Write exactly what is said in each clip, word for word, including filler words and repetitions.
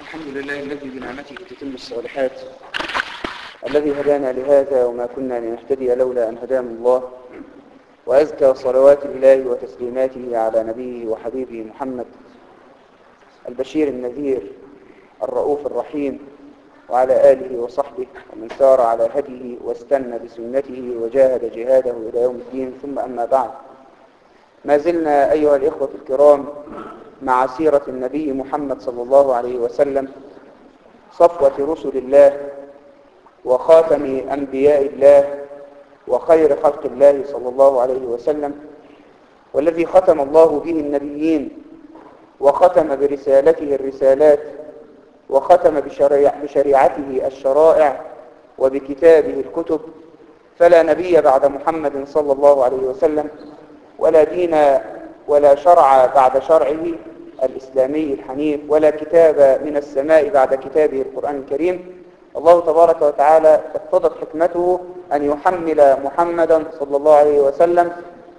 الحمد لله الذي بنعمته تتم الصالحات، الذي هدانا لهذا وما كنا لنهتدي لولا أن هدانا الله. وأزكى صلوات الله وتسليماته على نبيه وحبيبه محمد البشير النذير الرؤوف الرحيم، وعلى آله وصحبه ومن سار على هديه واستنى بسنته وجاهد جهاده إلى يوم الدين. ثم أما بعد، ما زلنا أيها الإخوة الكرام مع سيرة النبي محمد صلى الله عليه وسلم، صفوة رسل الله وخاتم أنبياء الله وخير خلق الله صلى الله عليه وسلم، والذي ختم الله به النبيين وختم برسالته الرسالات وختم بشريع بشريعته الشرائع وبكتابه الكتب. فلا نبي بعد محمد صلى الله عليه وسلم، ولا دين ولا شرع بعد شرعه الإسلامي الحنيف، ولا كتاب من السماء بعد كتابه القرآن الكريم. الله تبارك وتعالى اقتضت حكمته أن يحمل محمدا صلى الله عليه وسلم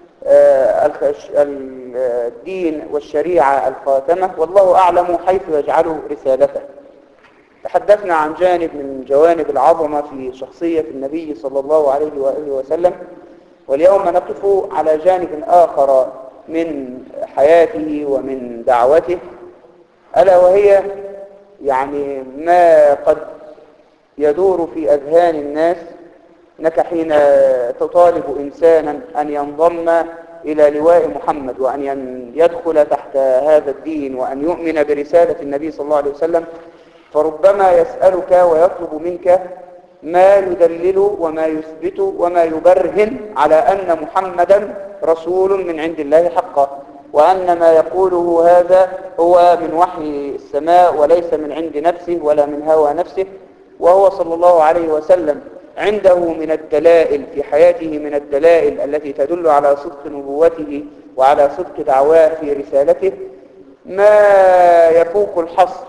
الدين والشريعة الخاتمة، والله أعلم حيث يجعله رسالته. تحدثنا عن جانب من جوانب العظمة في شخصية النبي صلى الله عليه وآله وسلم، واليوم نقف على جانب آخر من حياته ومن دعوته، ألا وهي يعني ما قد يدور في أذهان الناس أنك حين تطالب إنسانا أن ينضم إلى لواء محمد وأن يدخل تحت هذا الدين وأن يؤمن برسالة النبي صلى الله عليه وسلم، فربما يسألك ويطلب منك ما يدلل وما يثبت وما يبرهن على أن محمدا رسول من عند الله حقا، وأن ما يقوله هذا هو من وحي السماء وليس من عند نفسه ولا من هوى نفسه، وهو صلى الله عليه وسلم عنده من الدلائل في حياته، من الدلائل التي تدل على صدق نبوته وعلى صدق دعواه في رسالته ما يفوق الحصر.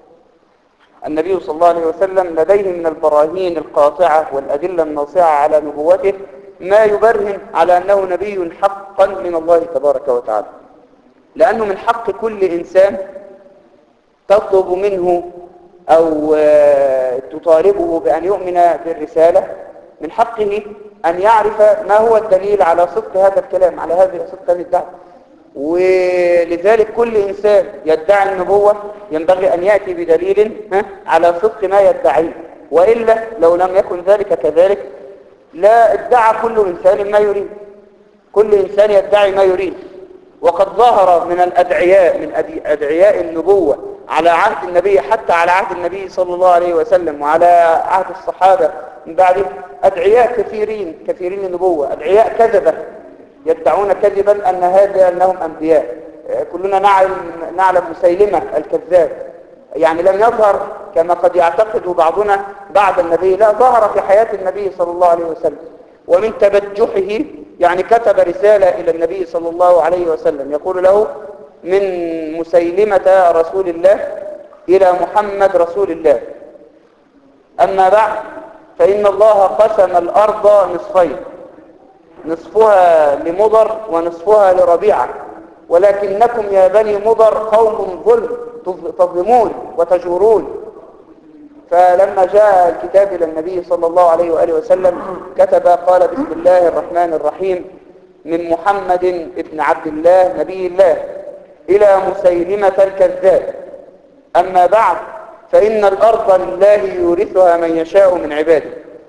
النبي صلى الله عليه وسلم لديه من البراهين القاطعة والأدلة الناصعة على نبوته ما يبرهن على أنه نبي حقا من الله تبارك وتعالى، لأنه من حق كل إنسان تطلب منه أو تطالبه بأن يؤمن بالرسالة، من حقه أن يعرف ما هو الدليل على صدق هذا الكلام، على هذه صدق هذه الدعوة. ولذلك كل إنسان يدعي النبوة ينبغي أن يأتي بدليل على صدق ما يدعيه، وإلا لو لم يكن ذلك كذلك لا ادعى كل إنسان ما يريد، كل إنسان يدعي ما يريد. وقد ظهر من الأدعياء من أدعياء النبوة على عهد النبي، حتى على عهد النبي صلى الله عليه وسلم وعلى عهد الصحابة من بعده، أدعياء كثيرين كثيرين النبوة، أدعياء كذبة يدعون كذبا أن هذا أنهم أنبياء. كلنا نعلم نعلم مسيلمة الكذاب، يعني لم يظهر كما قد يعتقد بعضنا بعد النبي، لا، ظهر في حياة النبي صلى الله عليه وسلم، ومن تبجحه يعني كتب رسالة إلى النبي صلى الله عليه وسلم يقول له: من مسيلمة رسول الله إلى محمد رسول الله، أما بعد فإن الله قسم الأرض نصفين، نصفها لمضر ونصفها لربيعة، ولكنكم يا بني مضر قوم ظلم تظلمون وتجورون. فلما جاء الكتاب إلى النبي صلى الله عليه وآله وسلم كتب قال: بسم الله الرحمن الرحيم، من محمد ابن عبد الله نبي الله إلى مسيلمة الكذاب، أما بعد فإن الأرض لله يورثها من يشاء من عباده.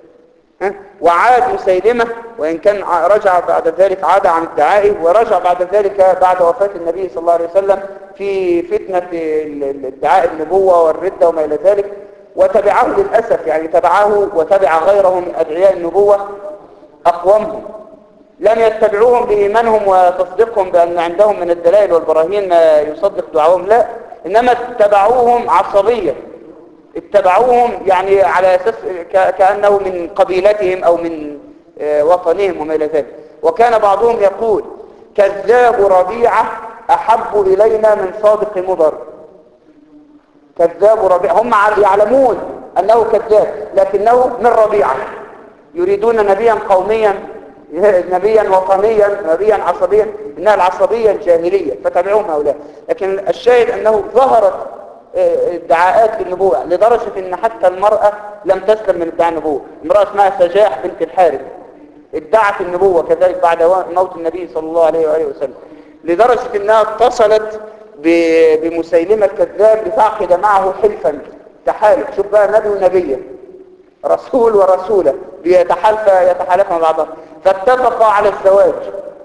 وعاد مسيلمة، وإن كان رجع بعد ذلك عاد عن ادعائه، ورجع بعد ذلك بعد وفاة النبي صلى الله عليه وسلم في فتنة ادعاء النبوة والردة وما إلى ذلك، وتبعه للأسف، يعني تبعه وتبع غيره من أدعياء النبوة أقومهم، لم يتبعوهم بإيمانهم وتصديقهم بأن عندهم من الدلائل والبراهين ما يصدق دعوهم، لا، إنما اتبعوهم عصبية، اتبعوهم يعني على أساس كأنه من قبيلتهم أو من وطنهم وما إلى ذلك. وكان بعضهم يقول: كذاب ربيعة أحب إلينا من صادق مضر. كذاب ربيعة، هم يعلمون أنه كذاب لكنه من ربيعة، يريدون نبيا قوميا، نبيا وطنيا، نبيا عصبيا، إنها العصبية الجاهلية، فتبعوهم هؤلاء. لكن الشاهد أنه ظهرت ادعاءات للنبوة، لدرجة ان حتى المرأة لم تسلم من ادعاء النبوة. امرأة اسمها سجاح بنت الحارث ادعت النبوة كذلك بعد موت النبي صلى الله عليه وآله وسلم، لدرجة انها اتصلت بمسيلمة الكذاب لتعقد معه حلفا تحالف. شوف بقى نبي ونبيه، رسول ورسولة بيتحالف يتحالف مع بعضهم، فاتفقا على الزواج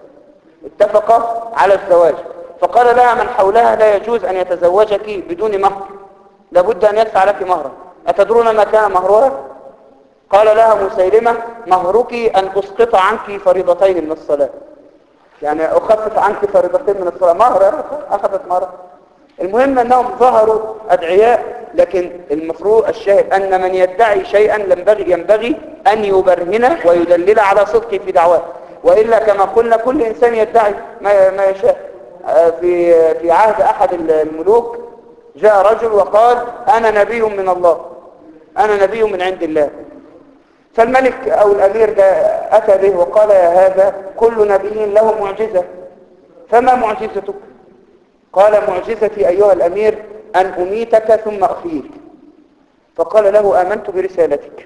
اتفقا على الزواج فقال لها من حولها لا يجوز أن يتزوجك بدون مهر، لابد أن يدفع لك مهرا. أتدرون ما كان مهرها؟ قال لها مسيلمة مهرك أن أسقط عنك فريضتين من الصلاة، يعني أخفف عنك فريضتين من الصلاة. مهر، أخذت مهر. المهم أنهم ظهروا أدعياء، لكن المفروض الشاهد أن من يدعي شيئا ينبغي ينبغي أن يبرهن ويدلل على صدقه في دعواه، وإلا كما قلنا كل إنسان يدعي ما ما يشاء. في في عهد أحد الملوك جاء رجل وقال أنا نبي من الله، أنا نبي من عند الله. فالملك أو الأمير أتى به وقال يا هذا كل نبي له معجزة، فما معجزتك؟ قال معجزتي أيها الأمير أن أميتك ثم أحييك. فقال له آمنت برسالتك.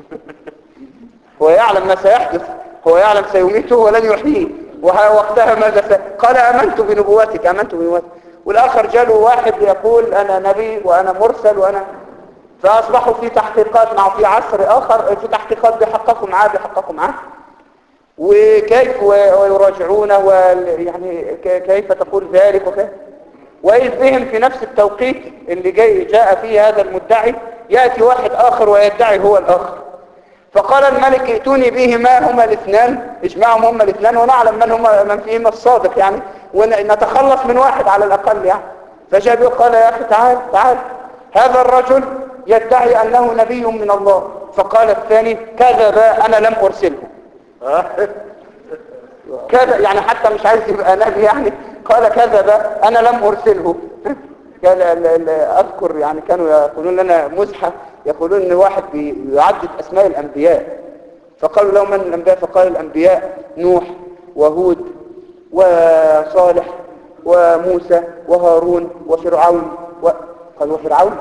هو يعلم ما سيحدث، هو يعلم سيميته ولن يحييه، ووقتها ماذا س... قال آمنت بنبوتك آمنت بنبوتك. والآخر جاله واحد يقول أنا نبي وأنا مرسل وأنا، فأصبحوا في تحقيقات معه في عصر آخر، في تحقيقات بيحققوا معاه بيحققوا معاه وكيف ويراجعونه، ويعني كيف تقول ذلك وكيف، وإذ بهم في نفس التوقيت اللي جاي جاء فيه هذا المدعي يأتي واحد آخر ويدعي هو الآخر. فقال الملك ائتوني بهما هما الاثنان، اجمعهم هما الاثنان ونعلم من هما من فيهما الصادق يعني، ونتخلص من واحد على الأقل يعني. فجاء به قال يا أخي تعال تعال هذا الرجل يدعي أنه نبي من الله. فقال الثاني كذب أنا لم أرسله. كذا يعني حتى مش عايز يبقى نبي يعني، قال كذب أنا لم أرسله. قال أذكر يعني كانوا يقولون لنا مزحة، يقولون ان واحد بيعدد اسماء الانبياء، فقالوا له من الانبياء؟ فقال الانبياء نوح وهود وصالح وموسى وهارون وفرعون و... قال وفرعون؟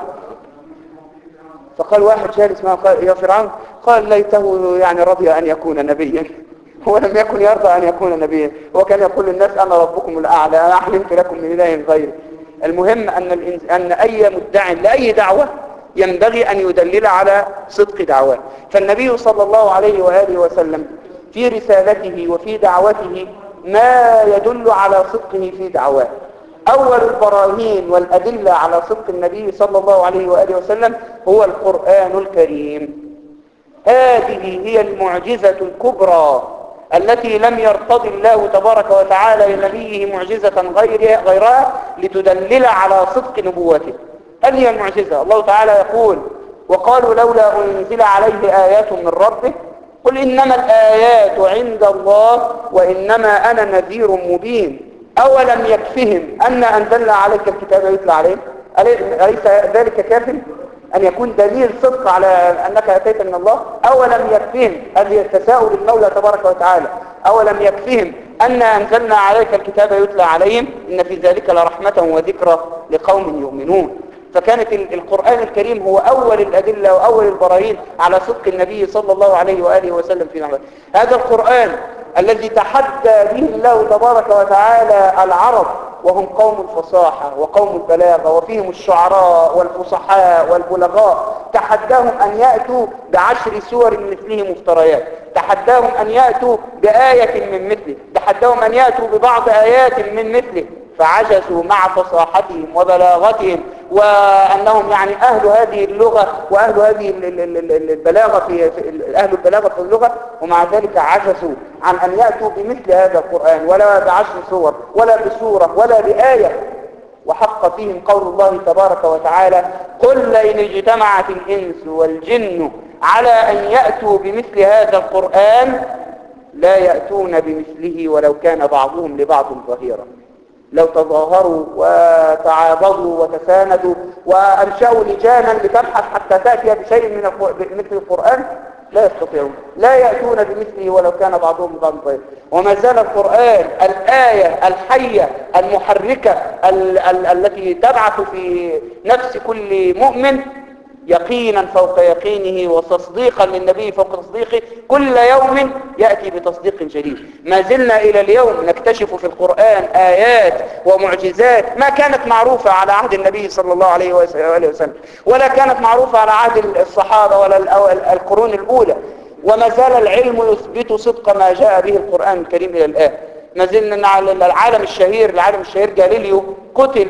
فقال واحد جالس معه قال يا فرعون، قال ليته يعني رضي ان يكون نبيا. هو لم يكن يرضى ان يكون نبيا، هو كان يقول للناس انا ربكم الاعلى، انا احلمت لكم من اله غيري. المهم ان الإنس... ان اي مدع لاي دعوه ينبغي أن يدلل على صدق دعواه. فالنبي صلى الله عليه وآله وسلم في رسالته وفي دعوته ما يدل على صدقه في دعواه. أول البراهين والأدلة على صدق النبي صلى الله عليه وآله وسلم هو القرآن الكريم. هذه هي المعجزة الكبرى التي لم يرتضي الله تبارك وتعالى لنبيه معجزة غيرها, غيرها لتدلل على صدق نبوته. هذه هي المعجزة. الله تعالى يقول وقالوا لولا أنزل عليه آيات من ربه قل إنما الآيات عند الله وإنما أنا نذير مبين أولم يكفهم أن أنزلنا عليك الكتاب يتلى عليه؟ أليس ذلك كاف أن يكون دليل صدق على أنك أتيت من الله؟ أولم يكفهم، هذه التساؤل المولى تبارك وتعالى، أولم يكفهم أن أنزلنا عليك الكتاب يتلى عليهم إن في ذلك لرحمة وذكرى لقوم يؤمنون. فكانت القرآن الكريم هو أول الأدلة وأول البراهين على صدق النبي صلى الله عليه وآله وسلم في نحوه. هذا القرآن الذي تحدى به الله تبارك وتعالى العرب وهم قوم الفصاحة وقوم البلاغة وفيهم الشعراء والفصحاء والبلغاء، تحداهم أن يأتوا بعشر سور مثله مفتريات، تحداهم أن يأتوا بآية من مثله، تحداهم أن يأتوا ببعض آيات من مثله، فعجزوا مع فصاحتهم وبلاغتهم وأنهم يعني أهل هذه اللغة وأهل هذه البلاغة في أهل البلاغة في اللغة، ومع ذلك عجزوا عن أن يأتوا بمثل هذا القرآن ولا بعشر سور ولا بسورة ولا بآية. وحق فيهم قول الله تبارك وتعالى قل لئن اجتمعت الإنس والجن على أن يأتوا بمثل هذا القرآن لا يأتون بمثله ولو كان بعضهم لبعض ظهيرا. لو تظاهروا وتعاضدوا وتساندوا وأنشأوا لجانا لتبحث حتى تأتي بشيء من مثل القرآن؟ لا يستطيعون، لا يأتون بمثله ولو كان بعضهم بعض ضيق. وما زال القرآن الآية الحية المحركة ال ال التي تبعث في نفس كل مؤمن يقينا فوق يقينه وتصديقا للنبي فوق تصديقه، كل يوم يأتي بتصديق جديد. ما زلنا إلى اليوم نكتشف في القرآن آيات ومعجزات ما كانت معروفة على عهد النبي صلى الله عليه وآله وسلم، ولا كانت معروفة على عهد الصحابة ولا القرون الأولى. وما زال العلم يثبت صدق ما جاء به القرآن الكريم إلى الآن. ما زلنا على العالم الشهير العالم الشهير جاليليو قتل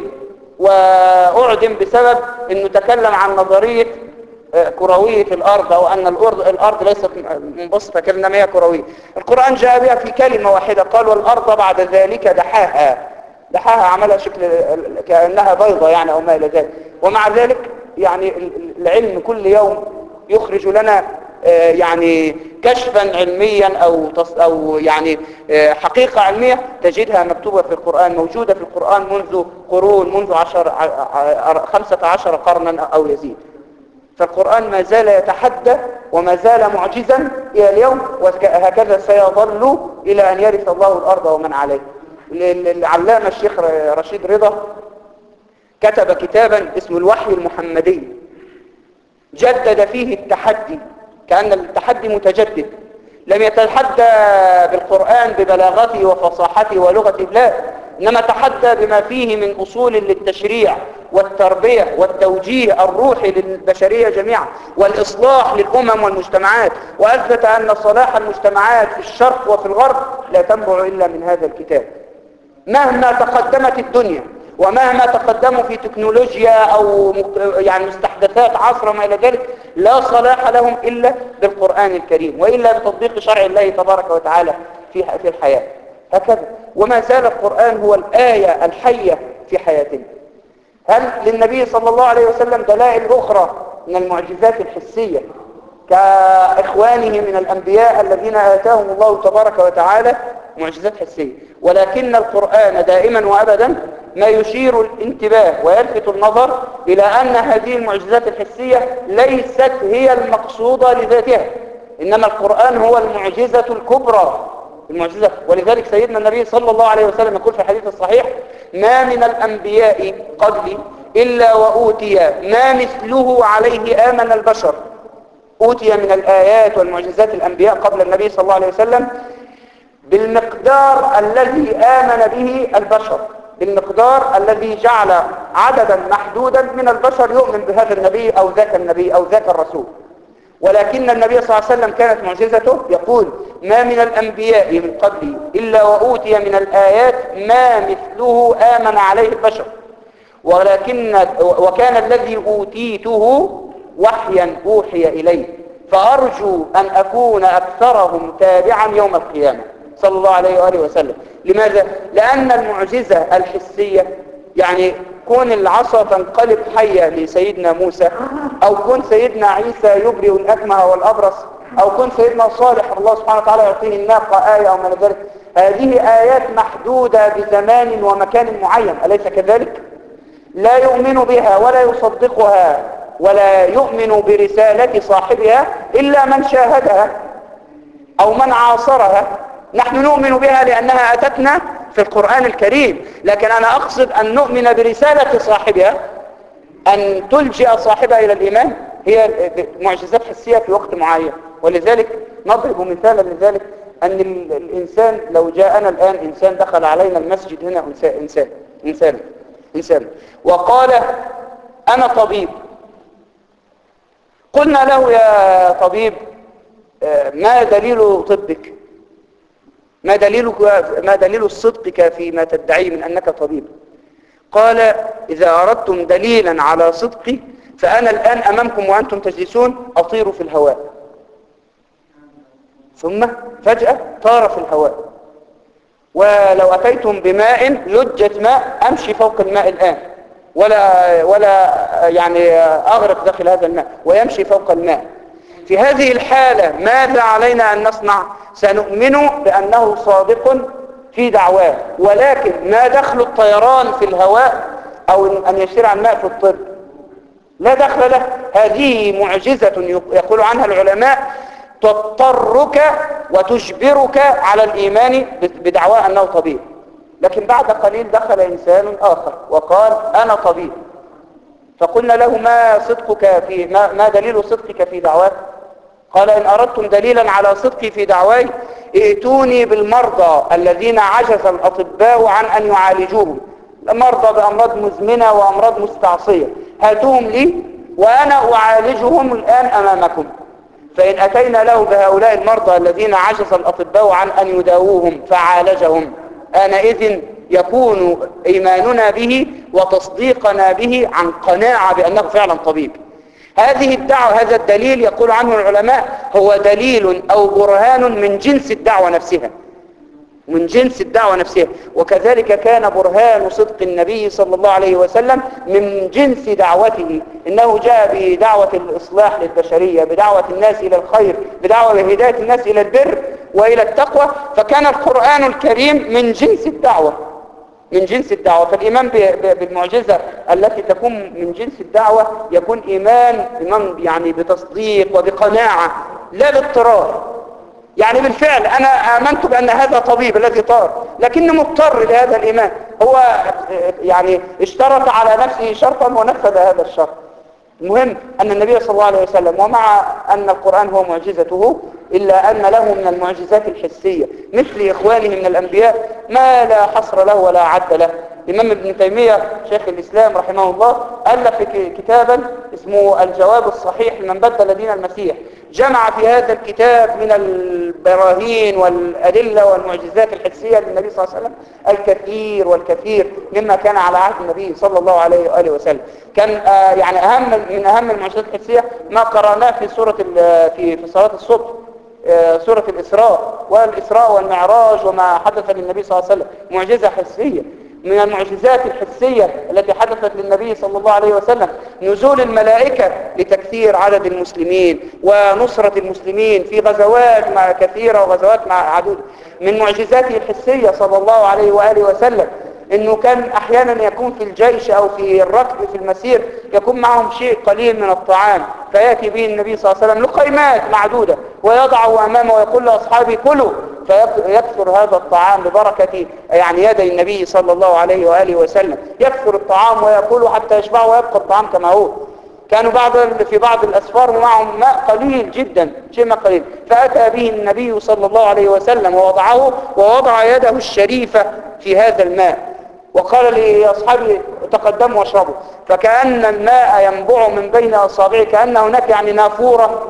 وأعدم بسبب أنه تكلم عن نظرية كروية الأرض، أو أن الأرض, الأرض ليست منبسطة كإنما هي كروية. القرآن جاء بها في كلمة واحدة، قال والأرض بعد ذلك دحاها. دحاها عملها شكل كأنها بيضة يعني أو ما إلى ذلك. ومع ذلك يعني العلم كل يوم يخرج لنا يعني كشفا علميا أو, أو يعني حقيقة علمية تجدها مكتوبة في القرآن، موجودة في القرآن منذ قرون، منذ عشر خمسة عشر قرنا أو يزيد. فالقرآن ما زال يتحدى وما زال معجزا إلى اليوم، وهكذا سيظل إلى أن يرث الله الأرض ومن عليه. العلامة الشيخ رشيد رضا كتب كتابا اسمه الوحي المحمدي، جدد فيه التحدي كأن التحدي متجدد. لم يتحدى بالقرآن ببلاغته وفصاحته ولغته، لا، إنما تحدى بما فيه من أصول للتشريع والتربية والتوجيه الروحي للبشرية جميعا والإصلاح للأمم والمجتمعات، وأثبت أن صلاح المجتمعات في الشرق وفي الغرب لا تنبع إلا من هذا الكتاب. مهما تقدمت الدنيا ومهما تقدموا في تكنولوجيا أو يعني مستحدثات عصر ما إلى ذلك، لا صلاح لهم إلا بالقرآن الكريم وإلا بتطبيق شرع الله تبارك وتعالى في في الحياة. هكذا وما زال القرآن هو الآية الحية في حياتنا. هل للنبي صلى الله عليه وسلم دلائل أخرى من المعجزات الحسية كإخوانه من الأنبياء الذين آتاهم الله تبارك وتعالى معجزات حسية، ولكن القرآن دائما وأبدا ما يشير الانتباه ويلفت النظر إلى أن هذه المعجزات الحسية ليست هي المقصودة لذاتها، إنما القرآن هو المعجزة الكبرى المعجزة. ولذلك سيدنا النبي صلى الله عليه وسلم يقول في الحديث الصحيح: ما من الأنبياء قبلي إلا وأوتي ما مثله عليه آمن البشر. أوتي من الآيات والمعجزات الأنبياء قبل النبي صلى الله عليه وسلم بالمقدار الذي آمن به البشر، بالمقدار الذي جعل عددا محدودا من البشر يؤمن بهذا النبي أو ذاك النبي أو ذاك الرسول. ولكن النبي صلى الله عليه وسلم كانت معجزته يقول: ما من الأنبياء من قبلي إلا وأوتي من الآيات ما مثله آمن عليه البشر، ولكن وكان الذي أوتيته وحيا أوحي إليه، فأرجو أن أكون أكثرهم تابعا يوم القيامة. صلى الله عليه وآله وسلم. لماذا؟ لأن المعجزة الحسية يعني كون العصا تنقلب حية لسيدنا موسى، أو كون سيدنا عيسى يبرئ الأكمه والأبرص، أو كون سيدنا صالح الله سبحانه وتعالى يعطيه الناقة آية أو من ذلك، هذه آيات محدودة بزمان ومكان معين، أليس كذلك؟ لا يؤمن بها ولا يصدقها ولا يؤمن برسالة صاحبها إلا من شاهدها أو من عاصرها. نحن نؤمن بها لأنها أتتنا في القرآن الكريم، لكن أنا أقصد أن نؤمن برسالة صاحبها، أن تلجئ صاحبها إلى الإيمان، هي معجزات حسية في وقت معين. ولذلك نضرب مثالا لذلك أن الإنسان لو جاءنا الآن إنسان دخل علينا المسجد هنا، إنسان إنسان إنسان وقال: أنا طبيب. قلنا له: يا طبيب، ما دليل طبك؟ ما دليل ما دليل صدقك فيما تدعي من أنك طبيب؟ قال: إذا أردتم دليلا على صدقي فأنا الآن أمامكم وأنتم تجلسون أطير في الهواء. ثم فجأة طار في الهواء. ولو أتيتم بماء لجة ماء أمشي فوق الماء الآن، ولا ولا يعني أغرق داخل هذا الماء، ويمشي فوق الماء. في هذه الحالة ماذا علينا أن نصنع؟ سنؤمن بأنه صادق في دعواه، ولكن ما دخل الطيران في الهواء أو أن يسير عن الماء في الطب؟ لا دخل له. هذه معجزة يقول عنها العلماء تضطرك وتجبرك على الإيمان بدعوى أنه طبيب. لكن بعد قليل دخل إنسان آخر وقال أنا طبيب، فقلنا له ما صدقك في ما, ما دليل صدقك في دعواك؟ قال إن أردتم دليلا على صدقي في دعواي ائتوني بالمرضى الذين عجز الأطباء عن أن يعالجوهم، مرضى بأمراض مزمنة وأمراض مستعصية، هاتوهم لي وأنا أعالجهم الآن أمامكم. فإن أتينا له بهؤلاء المرضى الذين عجز الأطباء عن أن يداووهم فعالجهم، آنئذ يكون إيماننا به وتصديقنا به عن قناعة بأنه فعلا طبيب. هذه الدعوة، هذا الدليل يقول عنه العلماء هو دليل أو برهان من جنس الدعوة نفسها، من جنس الدعوة نفسها. وكذلك كان برهان صدق النبي صلى الله عليه وسلم من جنس دعوته، إنه جاء بدعوة الإصلاح للبشرية، بدعوة الناس إلى الخير، بدعوة بهداية الناس إلى البر وإلى التقوى. فكان القرآن الكريم من جنس الدعوة، من جنس الدعوة. فالإيمان بالمعجزة التي تكون من جنس الدعوة يكون إيمان إيمان يعني بتصديق وبقناعة لا باضطرار. يعني بالفعل أنا آمنت بأن هذا طبيب الذي طار، لكنه مضطر لهذا الإيمان، هو يعني اشترط على نفسه شرطا ونفذ هذا الشرط. المهم أن النبي صلى الله عليه وسلم ومع أن القرآن هو معجزته إلا أن له من المعجزات الحسية مثل إخوانه من الأنبياء ما لا حصر له ولا عد له. الإمام ابن تيمية شيخ الإسلام رحمه الله ألف كتابا اسمه الجواب الصحيح لمن بدل دين المسيح، جمع في هذا الكتاب من البراهين والأدلة والمعجزات الحسية للنبي صلى الله عليه وسلم الكثير والكثير مما كان على عهد النبي صلى الله عليه وآله وسلم. كان آه يعني أهم من أهم المعجزات الحسية ما قرأناه في سورة في في صلاة الصبح، آه سورة الإسراء والإسراء والمعراج وما حدث للنبي صلى الله عليه وسلم، معجزة حسية. من المعجزات الحسية التي حدثت للنبي صلى الله عليه وسلم نزول الملائكة لتكثير عدد المسلمين ونصرة المسلمين في غزوات مع كثيرة وغزوات مع عدود. من معجزاته الحسية صلى الله عليه وآله وسلم انه كان احيانا يكون في الجيش او في الركب في المسير يكون معهم شيء قليل من الطعام، فيأتي به النبي صلى الله عليه وسلم لقيمات معدودة ويضعه امامه ويقول لاصحابه كلوا، فيكثر هذا الطعام ببركة يعني يدي النبي صلى الله عليه وآله وسلم، يكثر الطعام ويأكله حتى يشبعه ويبقى الطعام كما هو. كانوا بعض في بعض الأسفار ومعهم ماء قليل جدا، شيء ما قليل، فأتى به النبي صلى الله عليه وسلم ووضعه ووضع يده الشريفة في هذا الماء وقال لأصحابه تقدموا واشربوا، فكأن الماء ينبع من بين أصابعه، كأن هناك يعني نافورة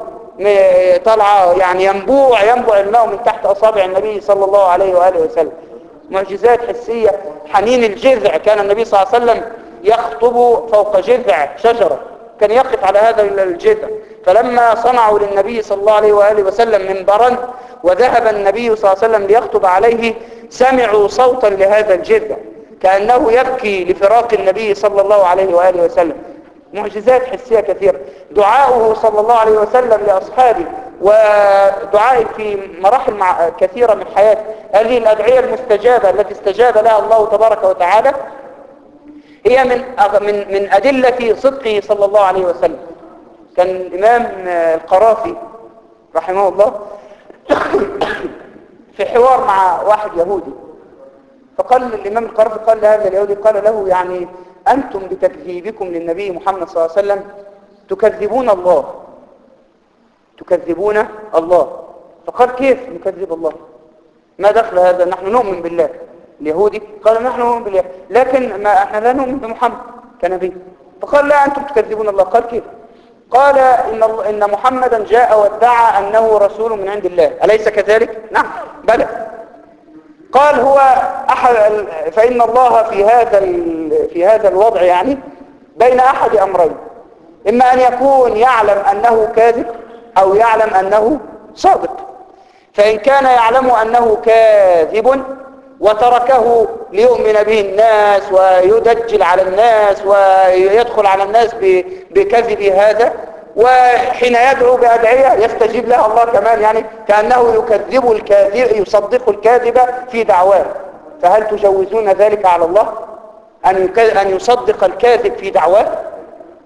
طلعة يعني ينبوع ينبع الماء من تحت أصابع النبي صلى الله عليه وآله وسلم. معجزات حسية. حنين الجذع، كان النبي صلى الله عليه وسلم يخطب فوق جذع شجرة، كان يقف على هذا الجذع، فلما صنعوا للنبي صلى الله عليه وآله وسلم منبرا وذهب النبي صلى الله عليه وسلم ليخطب عليه سمعوا صوتا لهذا الجذع كأنه يبكي لفراق النبي صلى الله عليه وآله وسلم. معجزات حسية كثيرة. دعاؤه صلى الله عليه وسلم لأصحابه ودعائه في مراحل مع كثيرة من حياته، هذه الأدعية المستجابة التي استجاب لها الله تبارك وتعالى هي من من من أدلة صدقه صلى الله عليه وسلم. كان الإمام القرافي رحمه الله في حوار مع واحد يهودي، فقال الإمام القرافي قال لهذا اليهودي قال له يعني أنتم بتكذيبكم للنبي محمد صلى الله عليه وسلم تكذبون الله، تكذبون الله. فقال كيف نكذب الله؟ ما دخل هذا؟ نحن نؤمن بالله. اليهودي قال نحن نؤمن بالله لكن ما احنا لا نؤمن بمحمد كنبي. فقال لا أنتم تكذبون الله. قال كيف؟ قال إن, إن محمدا جاء وادعى أنه رسول من عند الله، أليس كذلك؟ نعم بلى. قال هو أحد، فإن الله في هذا في هذا الوضع يعني بين أحد أمرين، إما أن يكون يعلم أنه كاذب أو يعلم أنه صادق. فإن كان يعلم أنه كاذب وتركه ليؤمن به الناس ويدجل على الناس ويدخل على الناس بكذب هذا، وحين يدعو بأدعية يستجيب لها الله كمان، يعني كأنه يكذب الكاذب يصدق الكاذب في دعواه. فهل تجوزون ذلك على الله أن أن يصدق الكاذب في دعواه؟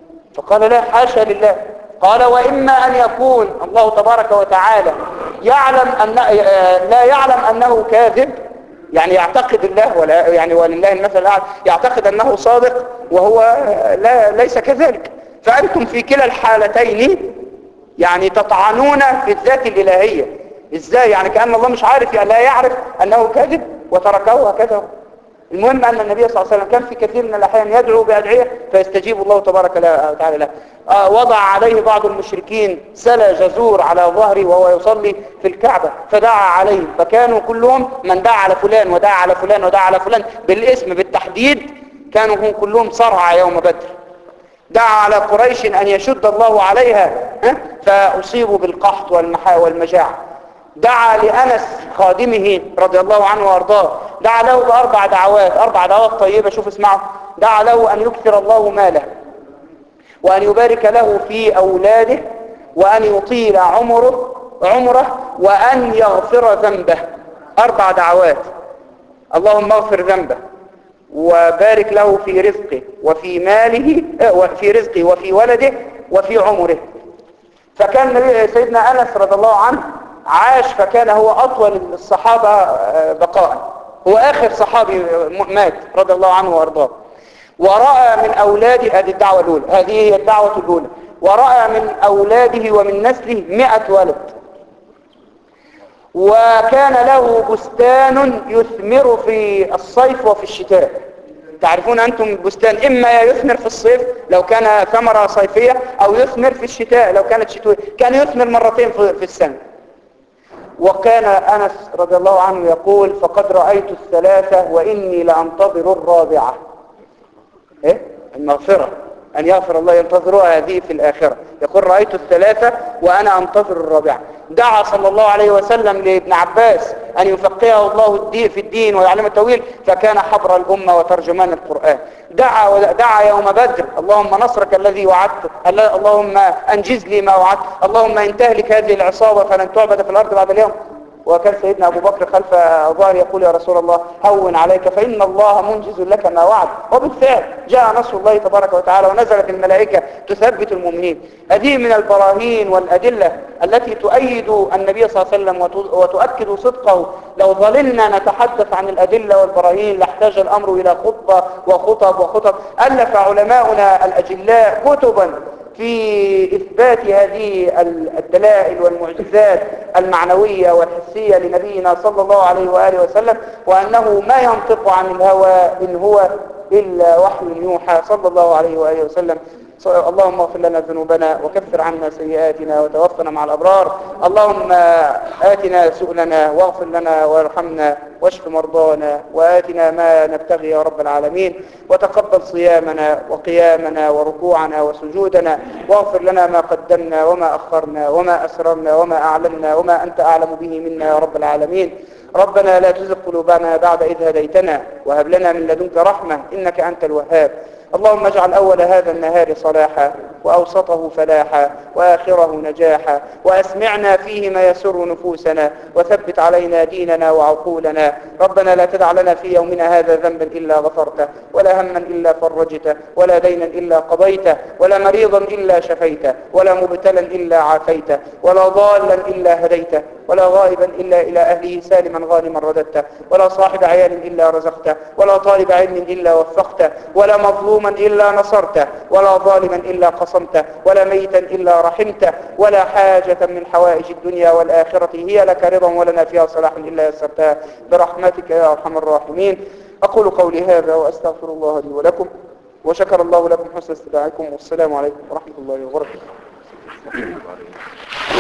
قال لا، حاشا لله. قال وإما أن يكون الله تبارك وتعالى يعلم أن لا يعلم أنه كاذب، يعني يعتقد الله ولا يعني ولله المثل الأعلى، يعتقد أنه صادق وهو لا ليس كذلك. فأنتم في كلا الحالتين يعني تطعنون في الذات الإلهية. إزاي؟ يعني كأن الله مش عارف، يعني لا يعرف أنه كاذب وتركه هكذا. المهم أن النبي صلى الله عليه وسلم كان في كثير من الأحيان يدعو بأدعية فيستجيب الله تبارك وتعالى له. آه وضع عليه بعض المشركين سلى جزور على ظهره وهو يصلي في الكعبة فدعا عليه، فكانوا كلهم من دعا على فلان ودعا على فلان ودعا على فلان بالاسم بالتحديد، كانوا هم كلهم صرعى يوم بدر. دعا على قريش أن يشد الله عليها فأصيبوا بالقحط والمجاعة. دعا لأنس خادمه رضي الله عنه وارضاه، دعا له بأربع دعوات، أربع دعوات طيبة. شوف اسمعوا. دعا له أن يكثر الله ماله، وأن يبارك له في أولاده، وأن يطيل عمره عمره وأن يغفر ذنبه. أربع دعوات. اللهم اغفر ذنبه وبارك له في رزقه وفي ماله، وفي رزقه وفي ولده وفي عمره. فكان سيدنا أنس رضي الله عنه عاش، فكان هو أطول الصحابة بقاء، هو آخر صحابي مات رضي الله عنه وأرضاه. ورأى من أولاده، هذه الدعوة الأولى، هذه هي الدعوة الأولى، ورأى من أولاده ومن نسله مئة ولد. وكان له بستان يثمر في الصيف وفي الشتاء. تعرفون أنتم بستان إما يثمر في الصيف لو كان ثمرة صيفية، أو يثمر في الشتاء لو كانت شتوية. كان يثمر مرتين في السنة. وكان أنس رضي الله عنه يقول فقد رأيت الثلاثة وإني لأنتظر الرابعة. إيه؟ المغفرة، أن يغفر الله، ينتظرها هذه في الآخرة. يقول رأيت الثلاثة وأنا أنتظر الرابعة. دعا صلى الله عليه وسلم لابن عباس أن يفقهه الله في الدين ويعلم التأويل، فكان حبر الأمة وترجمان القرآن. دعا دعا يوم بدر اللهم نصرك الذي وعدت، اللهم أنجز لي ما وعدت، اللهم إن تهلك هذه العصابة فلن تعبد في الأرض بعد اليوم. وكان سيدنا أبو بكر خلف ظهر يقول يا رسول الله هون عليك فإن الله منجز لك ما وعد. وبالفعل جاء نصر الله تبارك وتعالى ونزلت الملائكة تثبت المؤمنين. هذه من البراهين والأدلة التي تؤيد النبي صلى الله عليه وسلم وتؤكد صدقه. لو ظللنا نتحدث عن الأدلة والبراهين لاحتاج الأمر إلى خطبة وخطب وخطب. ألف علماؤنا الأجلاء كتبا في إثبات هذه الدلائل والمعجزات المعنوية والحسية لنبينا صلى الله عليه وآله وسلم، وأنه ما ينطق عن الهوى إن هو إلا وحي يوحى صلى الله عليه وآله وسلم. اللهم اغفر لنا ذنوبنا وكفر عنا سيئاتنا وتوفنا مع الأبرار. اللهم آتنا سؤلنا واغفر لنا وارحمنا واشف مرضانا وآتنا ما نبتغي يا رب العالمين، وتقبل صيامنا وقيامنا وركوعنا وسجودنا، واغفر لنا ما قدمنا وما أخرنا وما أسررنا وما أعلنا وما أنت أعلم به منا يا رب العالمين. ربنا لا تزغ قلوبنا بعد إذ هديتنا وهب لنا من لدنك رحمة إنك أنت الوهاب. اللهم اجعل أول هذا النهار صلاحا وأوسطه فلاحا وآخره نجاحا، وأسمعنا فيه ما يسر نفوسنا، وثبت علينا ديننا وعقولنا. ربنا لا تدع لنا في يومنا هذا ذنبا إلا غفرته، ولا هما إلا فرجته، ولا دينا إلا قضيته، ولا مريضا إلا شفيته، ولا مبتلا إلا عافيته، ولا ضالا إلا هديته، ولا غائبا إلا إلى أهله سالما غانما رددته، ولا صاحب عيال إلا رزقته، ولا طالب علم إلا وفقته، ولا مظلوما إلا نصرته، ولا ظالما إلا قصمته، ولا ميتا إلا رحمته، ولا حاجة من حوائج الدنيا والآخرة هي لك رضا ولنا فيها صلاح إلا يسرتها برحمتك يا أرحم الراحمين. أقول قولي هذا وأستغفر الله لي ولكم، وشكر الله لكم حسن استماعكم، والسلام عليكم ورحمة الله وبركاته.